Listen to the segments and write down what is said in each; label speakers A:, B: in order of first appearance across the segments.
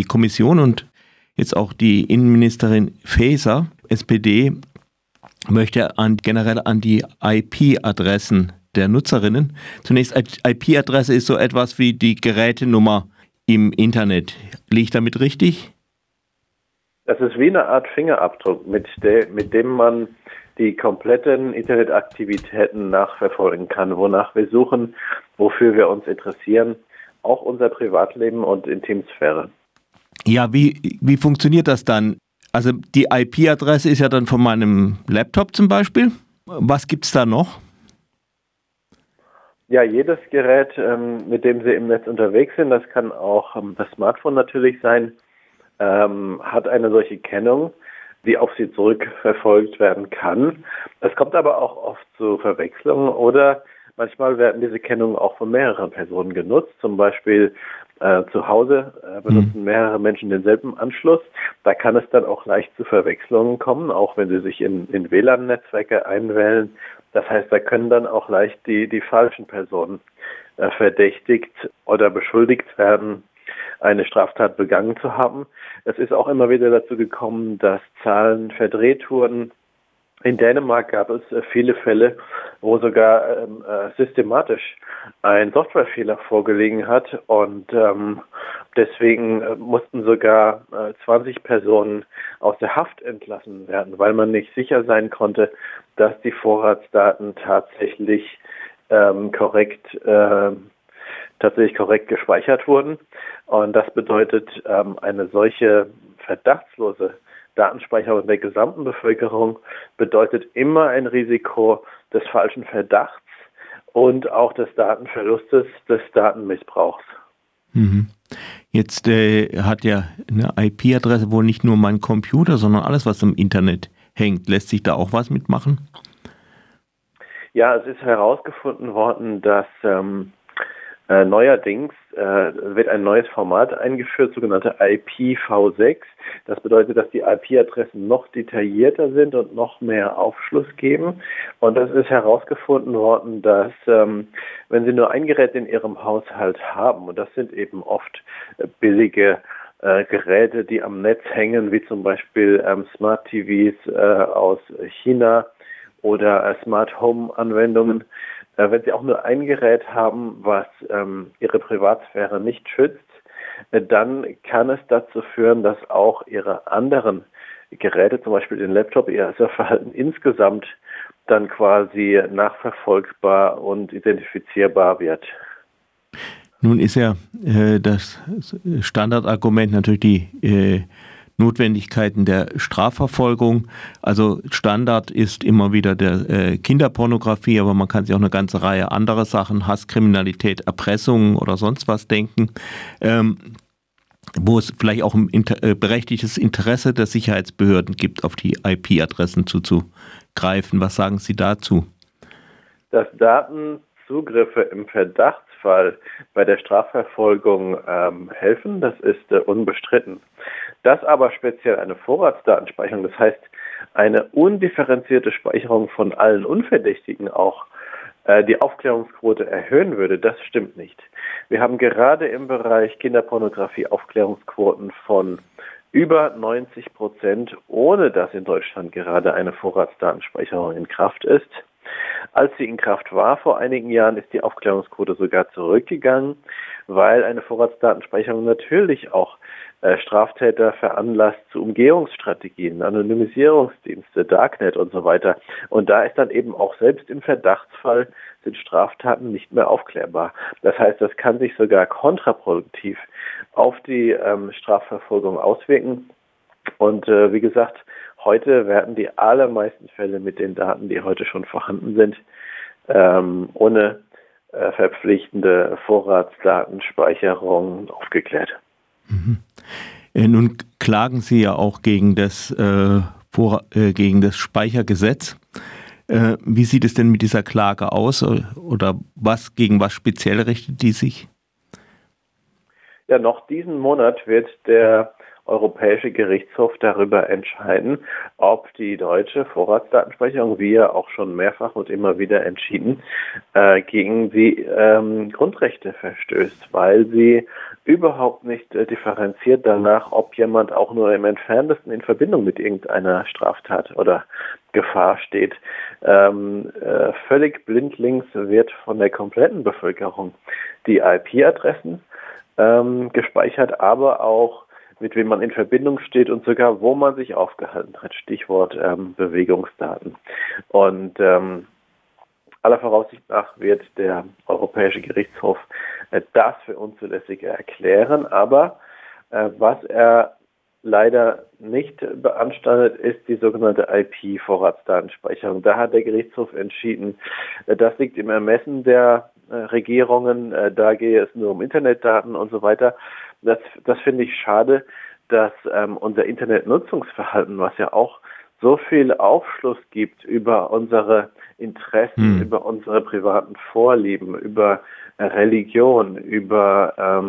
A: die Kommission und jetzt auch die Innenministerin Faeser, SPD, möchte generell an die IP-Adressen der Nutzerinnen. Zunächst, IP-Adresse ist so etwas wie die Gerätenummer im Internet. Liege ich damit richtig?
B: Das ist wie eine Art Fingerabdruck, mit dem man die kompletten Internetaktivitäten nachverfolgen kann, wonach wir suchen, wofür wir uns interessieren, auch unser Privatleben und Intimsphäre.
A: Ja, wie funktioniert das dann? Also die IP-Adresse ist ja dann von meinem Laptop zum Beispiel. Was gibt es da noch?
B: Ja, jedes Gerät, mit dem Sie im Netz unterwegs sind, das kann auch das Smartphone natürlich sein, hat eine solche Kennung, die auf Sie zurückverfolgt werden kann. Es kommt aber auch oft zu Verwechslungen oder manchmal werden diese Kennungen auch von mehreren Personen genutzt. Zum Beispiel zu Hause benutzen mehrere Menschen denselben Anschluss. Da kann es dann auch leicht zu Verwechslungen kommen, auch wenn sie sich in WLAN-Netzwerke einwählen. Das heißt, da können dann auch leicht die falschen Personen verdächtigt oder beschuldigt werden, eine Straftat begangen zu haben. Es ist auch immer wieder dazu gekommen, dass Zahlen verdreht wurden. In Dänemark gab es viele Fälle, wo sogar systematisch ein Softwarefehler vorgelegen hat und deswegen mussten sogar 20 Personen aus der Haft entlassen werden, weil man nicht sicher sein konnte, dass die Vorratsdaten tatsächlich korrekt gespeichert wurden. Und das bedeutet, eine solche verdachtslose Datenspeicherung der gesamten Bevölkerung bedeutet immer ein Risiko des falschen Verdachts und auch des Datenverlustes, des Datenmissbrauchs.
A: Jetzt hat ja eine IP-Adresse wohl nicht nur mein Computer, sondern alles, was im Internet hängt. Lässt sich da auch was mitmachen?
B: Ja, es ist herausgefunden worden, dass neuerdings wird ein neues Format eingeführt, sogenannte IPv6. Das bedeutet, dass die IP-Adressen noch detaillierter sind und noch mehr Aufschluss geben. Und es ist herausgefunden worden, dass wenn Sie nur ein Gerät in Ihrem Haushalt haben, und das sind eben oft billige Geräte, die am Netz hängen, wie zum Beispiel Smart TVs aus China oder Smart Home Anwendungen, wenn Sie auch nur ein Gerät haben, was Ihre Privatsphäre nicht schützt, dann kann es dazu führen, dass auch Ihre anderen Geräte, zum Beispiel den Laptop, Ihr Surfverhalten insgesamt dann quasi nachverfolgbar und identifizierbar wird.
A: Nun ist ja das Standardargument natürlich die Notwendigkeiten der Strafverfolgung. Also Standard ist immer wieder der Kinderpornografie, aber man kann sich auch eine ganze Reihe anderer Sachen, Hasskriminalität, Erpressung oder sonst was denken, wo es vielleicht auch ein berechtigtes Interesse der Sicherheitsbehörden gibt, auf die IP-Adressen zuzugreifen. Was sagen Sie dazu?
B: Dass Datenzugriffe im Verdachtsfall bei der Strafverfolgung helfen, das ist unbestritten. Dass aber speziell eine Vorratsdatenspeicherung, das heißt eine undifferenzierte Speicherung von allen Unverdächtigen auch die Aufklärungsquote erhöhen würde, das stimmt nicht. Wir haben gerade im Bereich Kinderpornografie Aufklärungsquoten von über 90%, ohne dass in Deutschland gerade eine Vorratsdatenspeicherung in Kraft ist. Als sie in Kraft war vor einigen Jahren, ist die Aufklärungsquote sogar zurückgegangen, weil eine Vorratsdatenspeicherung natürlich auch Straftäter veranlasst zu Umgehungsstrategien, Anonymisierungsdienste, Darknet und so weiter. Und da ist dann eben auch selbst im Verdachtsfall sind Straftaten nicht mehr aufklärbar. Das heißt, das kann sich sogar kontraproduktiv auf die Strafverfolgung auswirken. Und wie gesagt, heute werden die allermeisten Fälle mit den Daten, die heute schon vorhanden sind, ohne verpflichtende Vorratsdatenspeicherung aufgeklärt.
A: Nun klagen Sie ja auch gegen das Speichergesetz. Wie sieht es denn mit dieser Klage aus oder gegen was speziell richtet die sich?
B: Ja, noch diesen Monat wird der Europäische Gerichtshof darüber entscheiden, ob die deutsche Vorratsdatenspeicherung, wie ja auch schon mehrfach und immer wieder entschieden, gegen die Grundrechte verstößt, weil sie überhaupt nicht differenziert danach, ob jemand auch nur im Entferntesten in Verbindung mit irgendeiner Straftat oder Gefahr steht. Völlig blindlings wird von der kompletten Bevölkerung die IP-Adressen gespeichert, aber auch mit wem man in Verbindung steht und sogar wo man sich aufgehalten hat. Stichwort Bewegungsdaten. Und aller Voraussicht nach wird der Europäische Gerichtshof das für unzulässig erklären, aber was er leider nicht beanstandet, ist die sogenannte IP-Vorratsdatenspeicherung. Da hat der Gerichtshof entschieden, das liegt im Ermessen der Regierungen, da gehe es nur um Internetdaten und so weiter. Das finde ich schade, dass unser Internetnutzungsverhalten, was ja auch so viel Aufschluss gibt über unsere Interessen, über unsere privaten Vorlieben, über Religion, über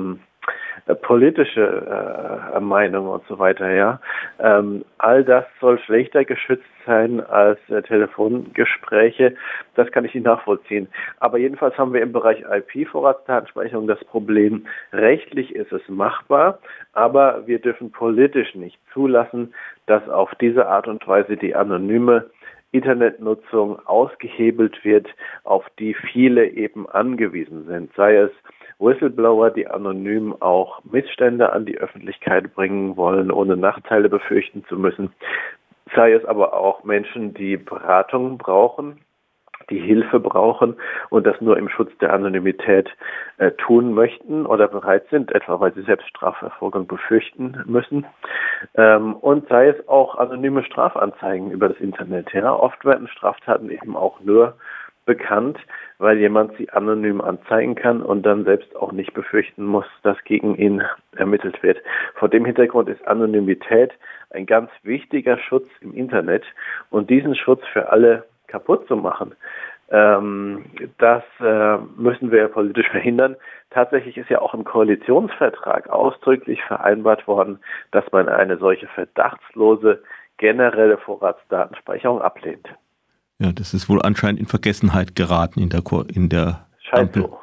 B: politische Meinungen und so weiter, ja. All das soll schlechter geschützt sein als Telefongespräche. Das kann ich nicht nachvollziehen. Aber jedenfalls haben wir im Bereich IP-Vorratsdatenspeicherung das Problem, rechtlich ist es machbar, aber wir dürfen politisch nicht zulassen, dass auf diese Art und Weise die anonyme Internetnutzung ausgehebelt wird, auf die viele eben angewiesen sind. Sei es Whistleblower, die anonym auch Missstände an die Öffentlichkeit bringen wollen, ohne Nachteile befürchten zu müssen. Sei es aber auch Menschen, die Beratung brauchen, die Hilfe brauchen und das nur im Schutz der Anonymität tun möchten oder bereit sind, etwa weil sie selbst Strafverfolgung befürchten müssen. Und sei es auch anonyme Strafanzeigen über das Internet. Ja, oft werden Straftaten eben auch nur bekannt, weil jemand sie anonym anzeigen kann und dann selbst auch nicht befürchten muss, dass gegen ihn ermittelt wird. Vor dem Hintergrund ist Anonymität ein ganz wichtiger Schutz im Internet und diesen Schutz für alle kaputt zu machen, das müssen wir politisch verhindern. Tatsächlich ist ja auch im Koalitionsvertrag ausdrücklich vereinbart worden, dass man eine solche verdachtslose generelle Vorratsdatenspeicherung ablehnt.
A: Ja, das ist wohl anscheinend in Vergessenheit geraten in der
B: Scheint so.